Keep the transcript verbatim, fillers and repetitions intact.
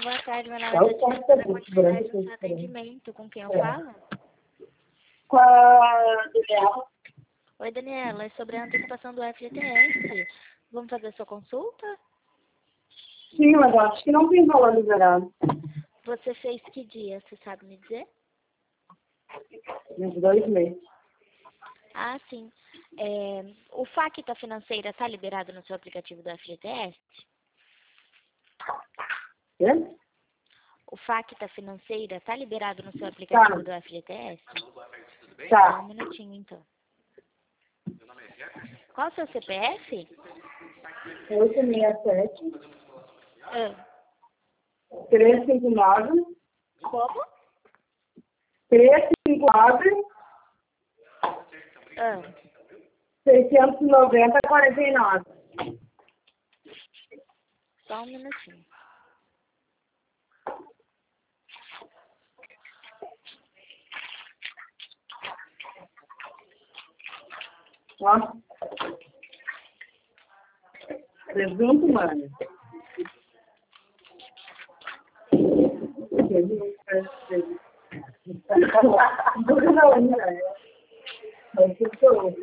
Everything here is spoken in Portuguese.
boa tarde. Meu nome É é o Tatiana, quarto da grupo, continuidade durante do seu o tempo. atendimento. Com quem eu É. falo? Com a Daniela. Oi, Daniela. É sobre a antecipação do F G T S. Vamos fazer a sua consulta? Sim, mas eu acho que não tem valor liberado. Você fez que dia? Você sabe me dizer? Uns dois meses. Ah, sim. É, o Facta Financeira está liberado no seu aplicativo do F G T S? Quê? O Facta Financeira está liberado no seu aplicativo Tá. do F G T S? Só um Tá. minutinho, então. Qual o seu C P F? oito seis sete, Ah, três cinco nove, como? três cinco nove, Ah, seiscentos e noventa, quarenta e nove. só um minutinho. Ó. Presunto, mano. Não, não. Mas que sou.